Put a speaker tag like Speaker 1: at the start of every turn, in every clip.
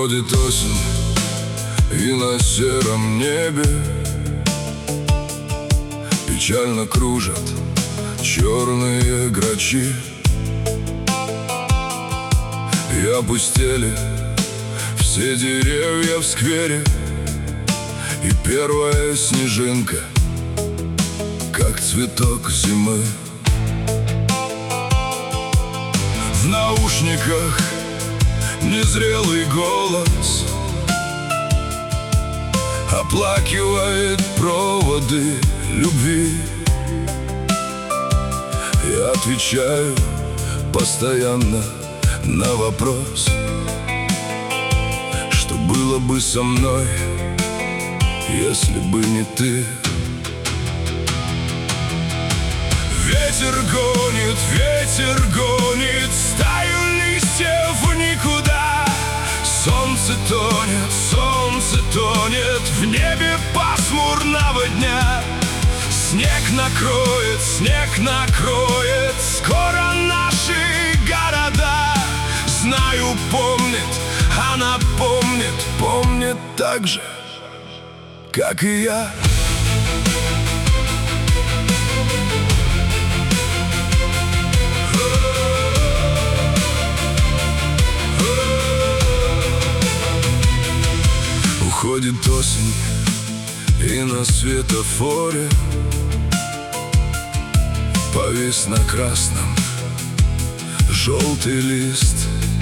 Speaker 1: Уходит осень, и на сером небе печально кружат черные грачи. И опустели все деревья в сквере, и первая снежинка, как цветок зимы. В наушниках незрелый голос оплакивает проводы любви. Я отвечаю постоянно на вопрос, что было бы со мной, если бы не ты. Ветер гонит стаю листьев в никуда. Солнце тонет в небе пасмурного дня. Снег накроет скоро наши города. Знаю, она помнит так же, как и я. Уходит осень, и на светофоре повис на красном желтый лист.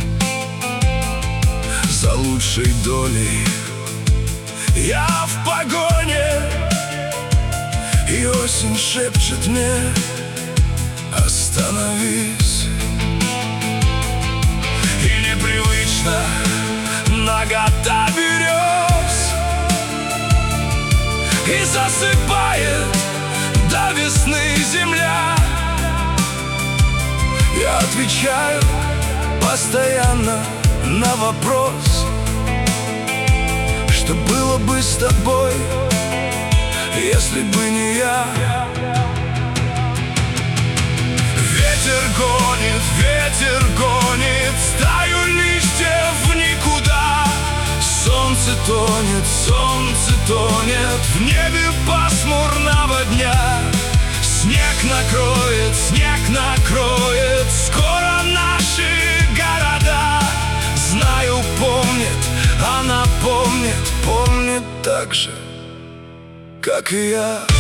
Speaker 1: За лучшей долей я в погоне, и осень шепчет мне: остановись. И непривычно нагота берез и засыпает до весны земля. Я отвечаю постоянно на вопрос, что было бы с тобой, если бы не я. Ветер гонит стаю листьев в никуда. Солнце тонет в небе пасмурного дня. Снег накроет скоро наши города. Знаю, она помнит так же, как и я.